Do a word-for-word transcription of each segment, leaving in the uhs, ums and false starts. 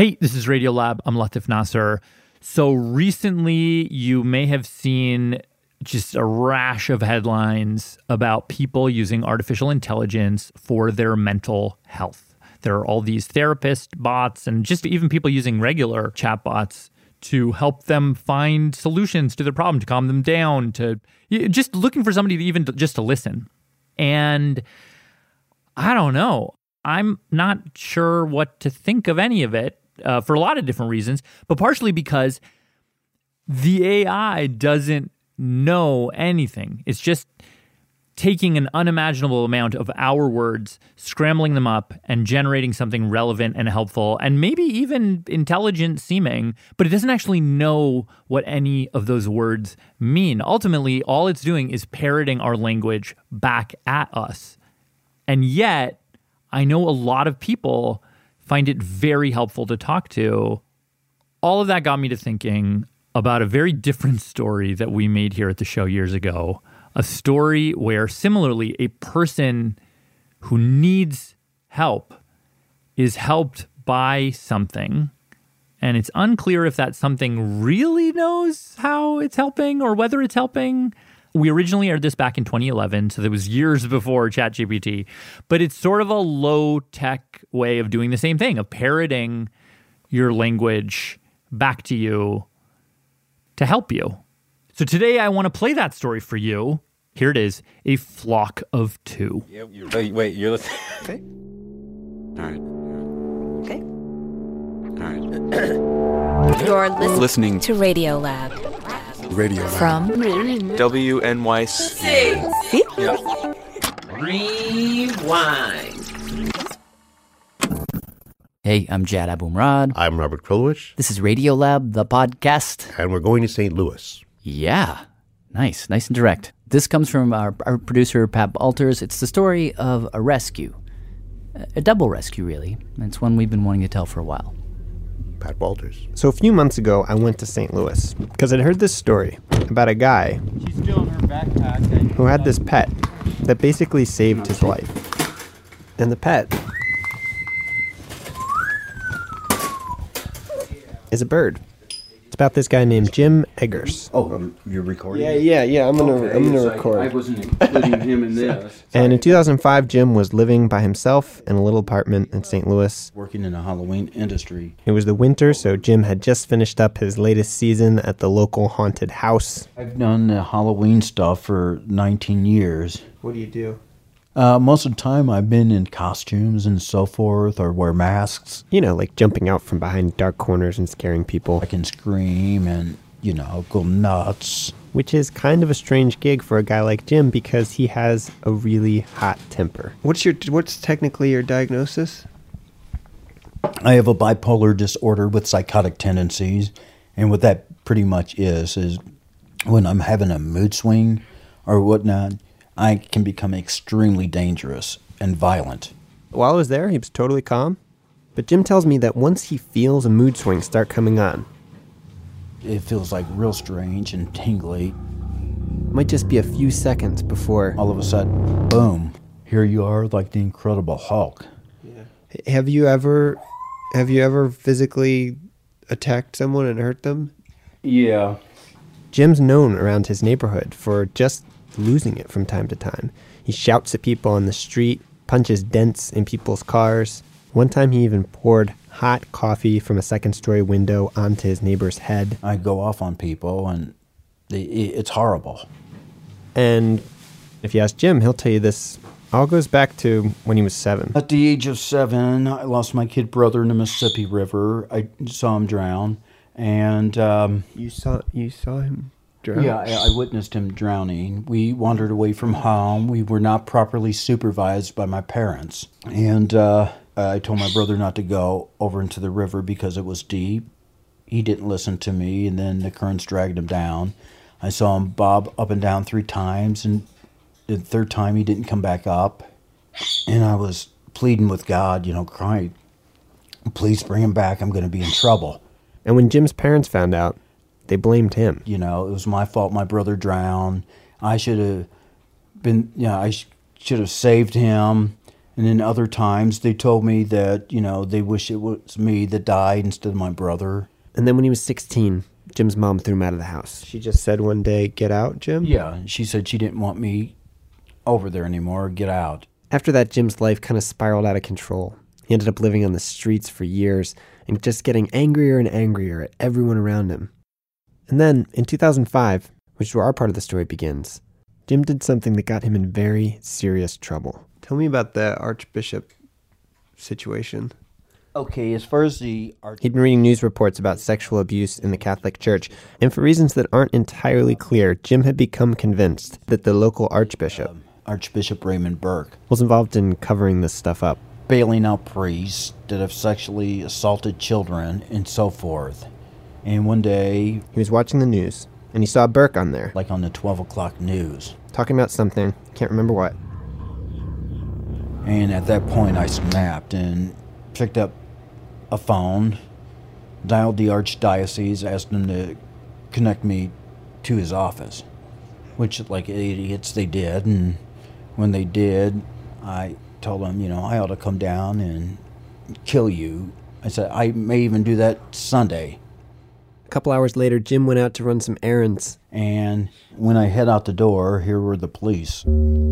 Hey, this is Radiolab. I'm Latif Nasser. So recently, you may have seen just a rash of headlines about people using artificial intelligence for their mental health. There are all these therapist bots and just even people using regular chatbots to help them find solutions to their problem, to calm them down, to just looking for somebody to even just to listen. And I don't know. I'm not sure what to think of any of it uh, for a lot of different reasons, but partially because the A I doesn't know anything. It's just taking an unimaginable amount of our words, scrambling them up, and generating something relevant and helpful, and maybe even intelligent seeming, but it doesn't actually know what any of those words mean. Ultimately, all it's doing is parroting our language back at us. And yet, I know a lot of people find it very helpful to talk to. All of that got me to thinking about a very different story that we made here at the show years ago. A story where, similarly, a person who needs help is helped by something, and it's unclear if that something really knows how it's helping or whether it's helping. We originally aired this back in twenty eleven, so that was years before ChatGPT, but it's sort of a low-tech way of doing the same thing, of parroting your language back to you to help you. So today I want to play that story for you. Here it is, A Flock of Two. Yeah, you're, wait, wait, you're listening. Okay. All right. Okay. All right. You're listening, Listening to Radiolab Radio Lab. from W N Y C. See? Rewind. Hey, I'm Jad Abumrad. I'm Robert Krulwich, This is Radiolab, the podcast. and we're going to Saint Louis. Yeah, nice, nice and direct. This comes from our, our producer, Pat Alters. It's the story of a rescue, a double rescue, really. It's one we've been wanting to tell for a while. Pat Walters. So a few months ago, I went to Saint Louis because I'd heard this story about a guy who had this pet that basically saved his life. And the pet is a bird. It's about this guy named Jim Eggers. Oh, you're recording? Yeah, yeah, yeah. I'm gonna, Okay, I'm gonna it's like record. I wasn't including him in this. And in two thousand five, Jim was living by himself in a little apartment in Saint Louis. Working in the Halloween industry. It was the winter, so Jim had just finished up his latest season at the local haunted house. I've done the Halloween stuff for nineteen years. What do you do? Uh, most of the time I've been in costumes and so forth, or wear masks. You know, like jumping out from behind dark corners and scaring people. I can scream and, you know, go nuts. Which is kind of a strange gig for a guy like Jim because he has a really hot temper. What's your what's technically your diagnosis? I have a bipolar disorder with psychotic tendencies, and what that pretty much is, is when I'm having a mood swing or whatnot, I can become extremely dangerous and violent. While I was there, he was totally calm. But Jim tells me that once he feels a mood swing start coming on, It feels like real strange and tingly. it might just be a few seconds before... All of a sudden, boom, here you are like the Incredible Hulk. Have you ever, have you ever physically attacked someone and hurt them? Yeah. Jim's known around his neighborhood for just losing it from time to time. He shouts at people on the street, punches dents in people's cars. One time he even poured hot coffee from a second-story window onto his neighbor's head. I go off on people, and they, it's horrible. And if you ask Jim, he'll tell you this all goes back to when he was seven. At the age of seven, I lost my kid brother in the Mississippi River. I saw him drown, and um, You saw you saw him drown? yeah, I, I witnessed him drowning. We wandered away from home. We were not properly supervised by my parents, and uh, I told my brother not to go over into the river because it was deep. He didn't listen to me, and then the currents dragged him down. I saw him bob up and down three times, and the third time he didn't come back up. And I was pleading with God, you know, crying, please bring him back. I'm going to be in trouble. And when Jim's parents found out, they blamed him. You know, it was my fault my brother drowned. I should have been, you know, I sh- should have saved him. And then other times they told me that, you know, they wish it was me that died instead of my brother. And then when he was sixteen, Jim's mom threw him out of the house. She just said one day, "Get out, Jim?" Yeah, she said she didn't want me over there anymore. Get out. After that, Jim's life kind of spiraled out of control. He ended up living on the streets for years and just getting angrier and angrier at everyone around him. And then, in two thousand five, which is where our part of the story begins, Jim did something that got him in very serious trouble. Tell me about the Archbishop situation. Okay, as far as the... Arch- He'd been reading news reports about sexual abuse in the Catholic Church, and for reasons that aren't entirely clear, Jim had become convinced that the local archbishop, um, Archbishop Raymond Burke, was involved in covering this stuff up. Bailing out priests that have sexually assaulted children and so forth. And one day... He was watching the news, and he saw Burke on there. Like on the twelve o'clock news. Talking about something, can't remember what. And at that point I snapped and picked up a phone, dialed the archdiocese, asked them to connect me to his office. Which, like idiots, they did. And when they did, I told them, you know, I ought to come down and kill you. I said, I may even do that Sunday. A couple hours later, Jim went out to run some errands. And when I head out the door, here were the police.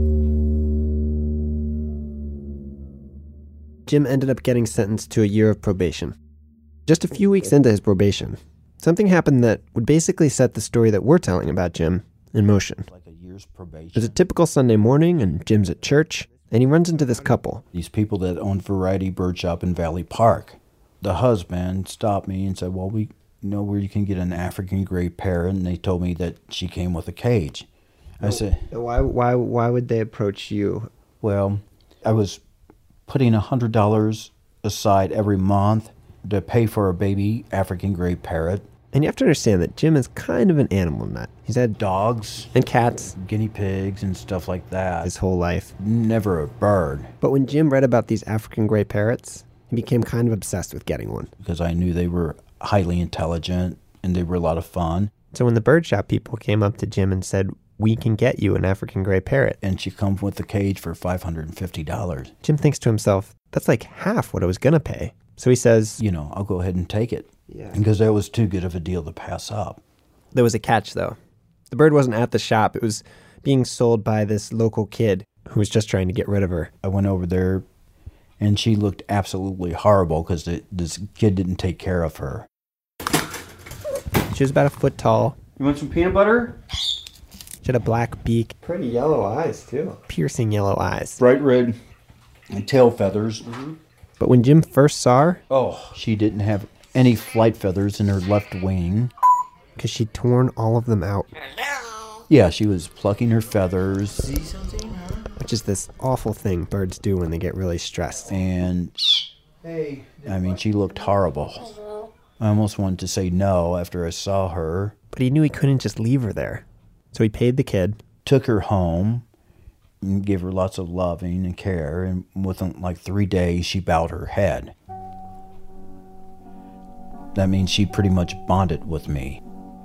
Jim ended up getting sentenced to a year of probation. Just a few weeks into his probation, something happened that would basically set the story that we're telling about Jim in motion. Like a year's probation. It was a typical Sunday morning, and Jim's at church, and he runs into this couple. These people that owned Variety Bird Shop in Valley Park. The husband stopped me and said, well, we know where you can get an African gray parrot, and they told me that she came with a cage. I said, Why, why, why would they approach you? Well, I was putting one hundred dollars aside every month to pay for a baby African gray parrot. And you have to understand that Jim is kind of an animal nut. He's had Dogs and cats guinea pigs and stuff like that. his whole life. Never a bird. But when Jim read about these African gray parrots, he became kind of obsessed with getting one. Because I knew they were highly intelligent and they were a lot of fun. So when the bird shop people came up to Jim and said, "We can get you an African gray parrot," And she comes with the cage for five hundred fifty dollars. Jim thinks to himself, that's like half what I was going to pay. So he says, You know, I'll go ahead and take it. Yeah. Because that was too good of a deal to pass up. There was a catch, though. The bird wasn't at the shop. It was being sold by this local kid who was just trying to get rid of her. I went over there, and she looked absolutely horrible because this kid didn't take care of her. She was about a foot tall. You want some peanut butter? She had a black beak. Pretty yellow eyes, too. Piercing yellow eyes. Bright red and tail feathers. Mm-hmm. But when Jim first saw her, Oh, she didn't have any flight feathers in her left wing. because she'd torn all of them out, Yeah, she was plucking her feathers. which is this awful thing birds do when they get really stressed. And, I mean, she looked horrible. I almost wanted to say no after I saw her. But he knew he couldn't just leave her there. So he paid the kid. Took her home and gave her lots of loving and care. And within like three days, she bowed her head. That means she pretty much bonded with me.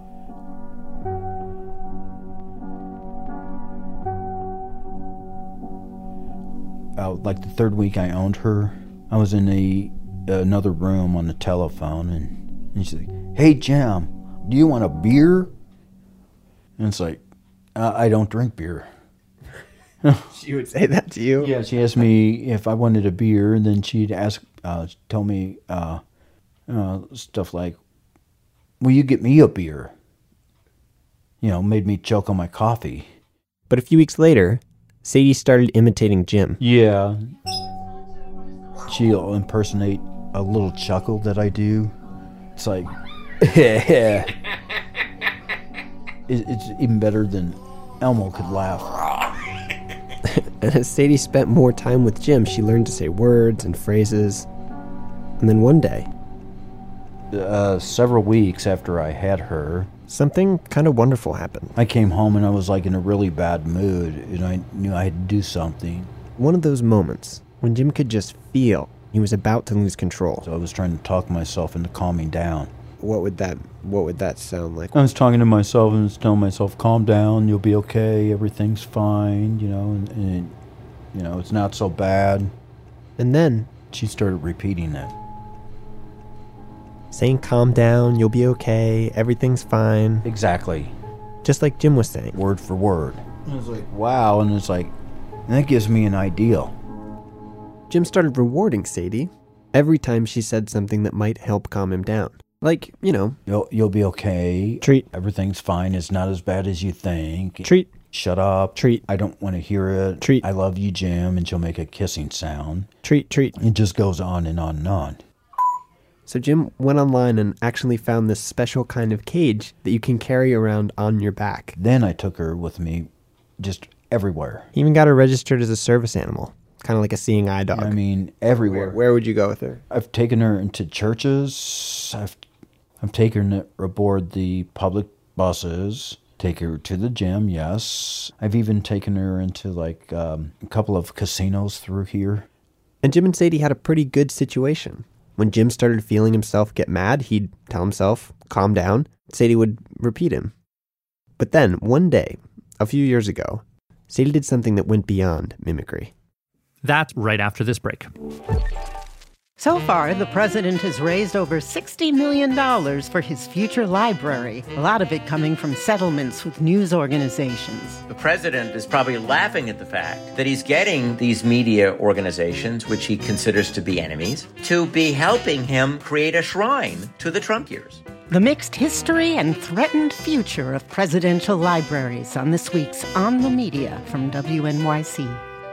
Uh, like the third week I owned her, I was in a another room on the telephone, and, and she's like, "Hey, Jim, do you want a beer?" And it's like, uh, I don't drink beer. She would say that to you? Yeah, she asked me if I wanted a beer, and then she'd ask, uh, tell me uh, uh, stuff like, "Will you get me a beer?" You know, made me choke on my coffee. But a few weeks later, Sadie started imitating Jim. Yeah. She'll impersonate a little chuckle that I do. It's like, it, it's even better than Elmo could laugh. And as Sadie spent more time with Jim, she learned to say words and phrases. And then one day, Uh, several weeks after I had her, something kind of wonderful happened. I came home and I was like in a really bad mood, and I knew I had to do something. One of those moments when Jim could just feel he was about to lose control. So I was trying to talk myself into calming down. What would that what would that sound like? I was talking to myself and was telling myself, "Calm down, you'll be okay, everything's fine, you know, and, and you know, it's not so bad." And then She started repeating it. saying, calm down, you'll be okay, everything's fine. Exactly. Just like Jim was saying. Word for word. And I was like, wow. And it's like, and that gives me an idea. Jim started rewarding Sadie every time she said something that might help calm him down. Like, you know, You'll, you'll be okay. Treat. Everything's fine. It's not as bad as you think. treat, Shut up. Treat. I don't want to hear it. Treat. I love you, Jim. And she'll make a kissing sound. treat, treat. It just goes on and on and on. So Jim went online and actually found this special kind of cage that you can carry around on your back. Then I took her with me just everywhere. He even got her registered as a service animal, kind of like a seeing eye dog. I mean, everywhere. where, where would you go with her? I've taken her into churches. I've I've taken her aboard the public buses. Take her to the gym, yes. I've even taken her into like um, a couple of casinos through here. And Jim and Sadie had a pretty good situation. When Jim started feeling himself get mad, he'd tell himself, calm down. Sadie would repeat him. But then, one day, a few years ago, Sadie did something that went beyond mimicry. That's right after this break. So far, the president has raised over sixty million dollars for his future library, a lot of it coming from settlements with news organizations. The president is probably laughing at the fact that he's getting these media organizations, which he considers to be enemies, to be helping him create a shrine to the Trump years. The mixed history and threatened future of presidential libraries on this week's On the Media from W N Y C.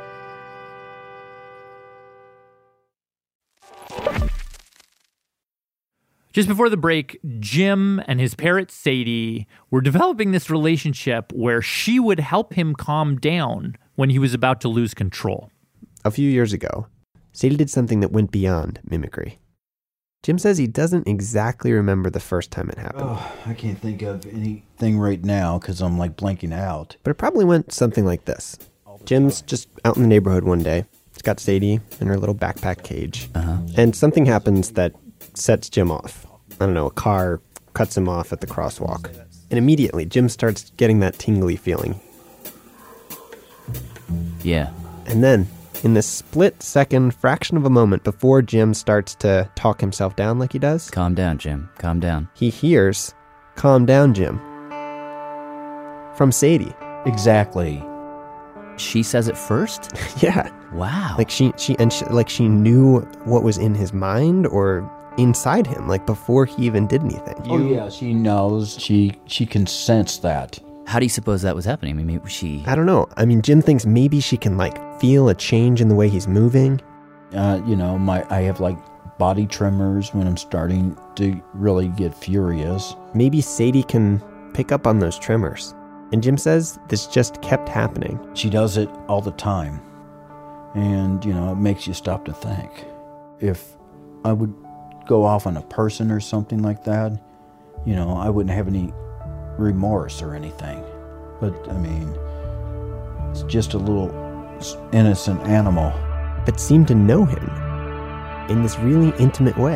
Just before the break, Jim and his parrot Sadie were developing this relationship where she would help him calm down when he was about to lose control. A few years ago, Sadie did something that went beyond mimicry. Jim says he doesn't exactly remember the first time it happened. Oh, I can't think of anything right now because I'm like blanking out. But it probably went something like this. Jim's just out in the neighborhood one day. He's got Sadie in her little backpack cage. Uh-huh. And something happens that sets Jim off. I don't know, a car cuts him off at the crosswalk. And immediately, Jim starts getting that tingly feeling. Yeah. And then, in this split second fraction of a moment before Jim starts to talk himself down like he does, Calm down, Jim. Calm down. he hears, "Calm down, Jim," from Sadie. Exactly. She says it first? Yeah. Wow. Like she, she, and she, like she knew what was in his mind or inside him, like before he even did anything. Oh yeah, she knows. She she can sense that. How do you suppose that was happening? I mean, maybe she... I don't know. I mean, Jim thinks maybe she can like feel a change in the way he's moving. Uh, you know, my I have like body tremors when I'm starting to really get furious. Maybe Sadie can pick up on those tremors. And Jim says this just kept happening. She does it all the time. And, you know, it makes you stop to think. If I would go off on a person or something like that, you know, I wouldn't have any remorse or anything. But, I mean, it's just a little innocent animal. That seemed to know him in this really intimate way.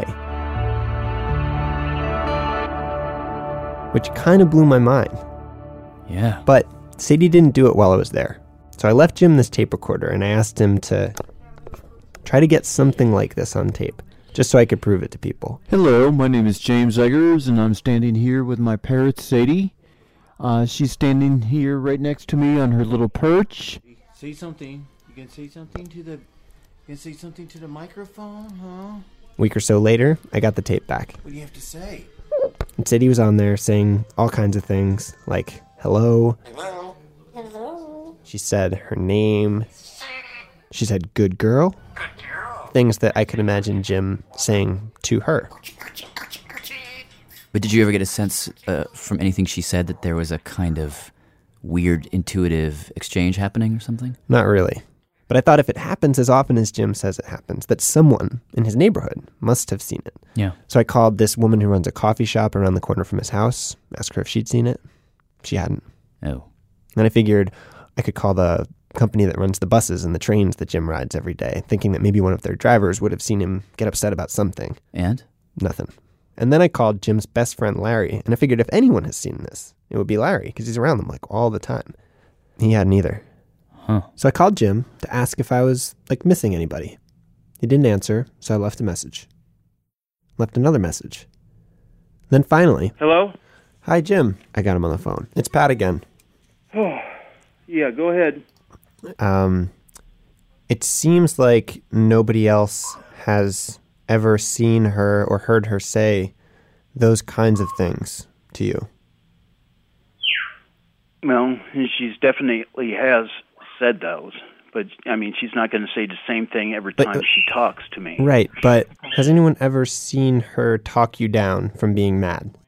Which kind of blew my mind. Yeah. But Sadie didn't do it while I was there. So I left Jim this tape recorder and I asked him to try to get something like this on tape, just so I could prove it to people. Hello, my name is James Eggers, and I'm standing here with my parrot, Sadie. Uh, she's standing here right next to me on her little perch. Say something. You can say something to the... You can say something to the microphone, huh? A week or so later, I got the tape back. What do you have to say? And Sadie was on there saying all kinds of things, like, hello. Hello. Hello. She said her name. She said, good girl. Good girl. Things that I could imagine Jim saying to her. But did you ever get a sense uh, from anything she said that there was a kind of weird, intuitive exchange happening or something? Not really. But I thought if it happens as often as Jim says it happens, that someone in his neighborhood must have seen it. Yeah. So I called this woman who runs a coffee shop around the corner from his house, asked her if she'd seen it. She hadn't. Oh. And I figured I could call the company that runs the buses and the trains that Jim rides every day, thinking that maybe one of their drivers would have seen him get upset about something. And? Nothing. And then I called Jim's best friend, Larry, and I figured if anyone has seen this, it would be Larry, because he's around them like all the time. He hadn't either. Huh. So I called Jim to ask if I was like missing anybody. He didn't answer, so I left a message. Left another message. Then finally... Hello? Hi, Jim. I got him on the phone. It's Pat again. Oh, yeah, go ahead. Um, it seems like nobody else has ever seen her or heard her say those kinds of things to you. Well, she definitely has said those. But, I mean, she's not going to say the same thing every time but, she talks to me. Right, but has anyone ever seen her talk you down from being mad?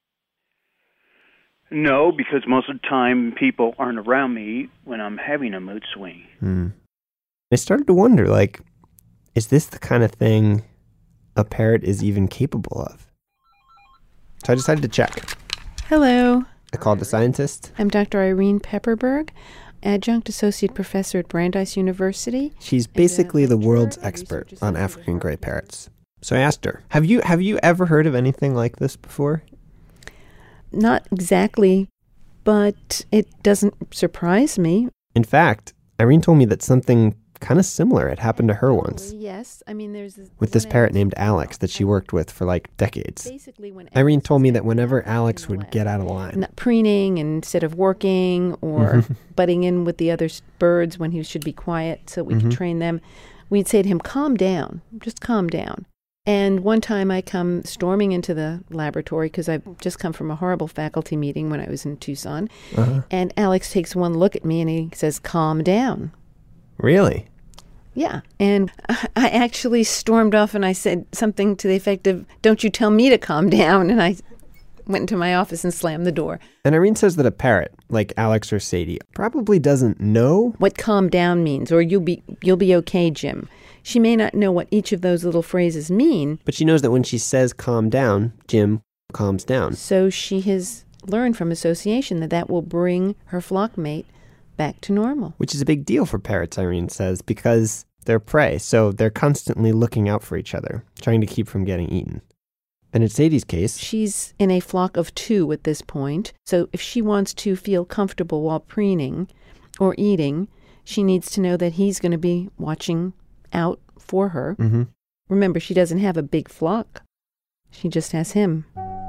No, because most of the time people aren't around me when I'm having a mood swing. Hmm. I started to wonder, like, is this the kind of thing a parrot is even capable of? So I decided to check. Hello. I called a scientist. I'm Doctor Irene Pepperberg, Adjunct Associate Professor at Brandeis University. She's basically the world's expert on African gray parrots. So I asked her, have you have you ever heard of anything like this before? Not exactly, but it doesn't surprise me. In fact, Irene told me that something kind of similar had happened to her once. Yes, I mean, there's... This, with this parrot named Alex that she worked with for like decades. Irene told me that whenever Alex would get out of line... Not preening instead of working or butting in with the other birds when he should be quiet so we mm-hmm. could train them, we'd say to him, calm down, just calm down. And one time I come storming into the laboratory because I've just come from a horrible faculty meeting when I was in Tucson. Uh-huh. And Alex takes one look at me and he says, calm down. Really? Yeah. And I actually stormed off and I said something to the effect of, don't you tell me to calm down. And I went into my office and slammed the door. And Irene says that a parrot, like Alex or Sadie, probably doesn't know what calm down means, or you'll be you'll be okay, Jim. She may not know what each of those little phrases mean. But she knows that when she says calm down, Jim calms down. So she has learned from association that that will bring her flock mate back to normal. Which is a big deal for parrots, Irene says, because they're prey, so they're constantly looking out for each other, trying to keep from getting eaten. And in Sadie's case... She's in a flock of two at this point, so if she wants to feel comfortable while preening or eating, she needs to know that he's going to be watching out for her. Mm-hmm. Remember, she doesn't have a big flock. She just has him.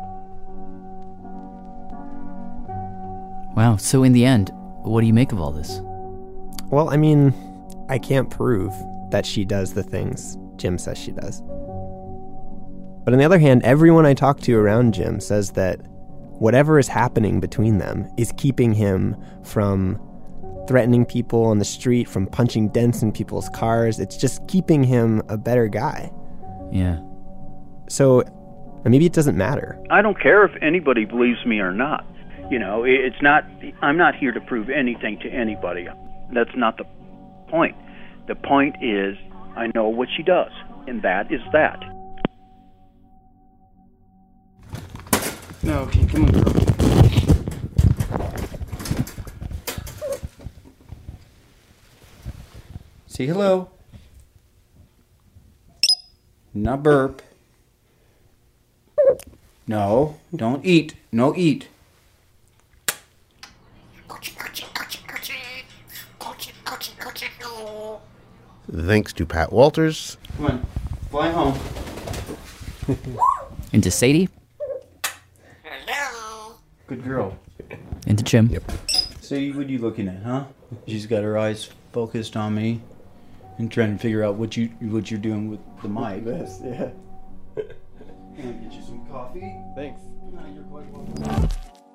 Wow, so in the end, what do you make of all this? Well, I mean, I can't prove that she does the things Jim says she does. But on the other hand, everyone I talk to around Jim says that whatever is happening between them is keeping him from threatening people on the street, from punching dents in people's cars. It's just keeping him a better guy. Yeah. So maybe it doesn't matter. I don't care if anybody believes me or not. You know, it's not, I'm not here to prove anything to anybody. That's not the point. The point is, I know what she does, and that is that. No, okay, come on, girl. Say hello. Not burp. No, don't eat. No eat. Thanks to Pat Walters. Come on, fly home. Into Sadie. Good girl. Into Jim. Yep. So what are you looking at, huh? She's got her eyes focused on me and trying to figure out what you what you're doing with the mic. This, yeah. Can I get you some coffee? Thanks. No, you're quite welcome.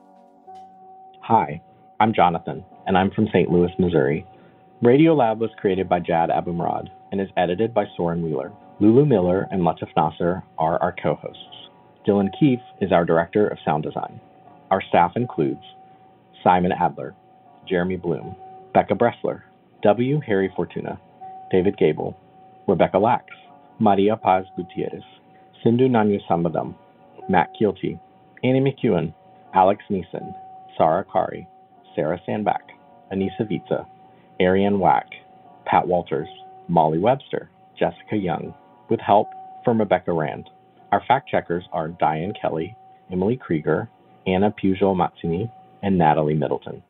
Hi, I'm Jonathan, and I'm from Saint Louis, Missouri. Radiolab was created by Jad Abumrad and is edited by Soren Wheeler. Lulu Miller and Latif Nasser are our co-hosts. Dylan Keefe is our director of sound design. Our staff includes Simon Adler, Jeremy Bloom, Becca Bressler, W. Harry Fortuna, David Gable, Rebecca Lax, Maria Paz Gutierrez, Sindhu Nanyu Sambadam, Matt Keelty, Annie McEwen, Alex Neeson, Sarah Kari, Sarah Sandback, Anissa Vitza, Ariane Wack, Pat Walters, Molly Webster, Jessica Young, with help from Rebecca Rand. Our fact checkers are Diane Kelly, Emily Krieger, Anna Pujol Matsini, and Natalie Middleton.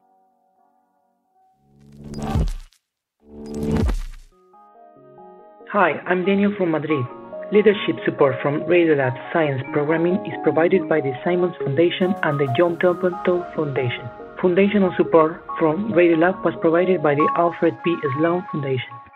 Hi, I'm Daniel from Madrid. Leadership support from Radiolab Science Programming is provided by the Simons Foundation and the John Templeton Foundation. Foundational support from Radiolab was provided by the Alfred P. Sloan Foundation.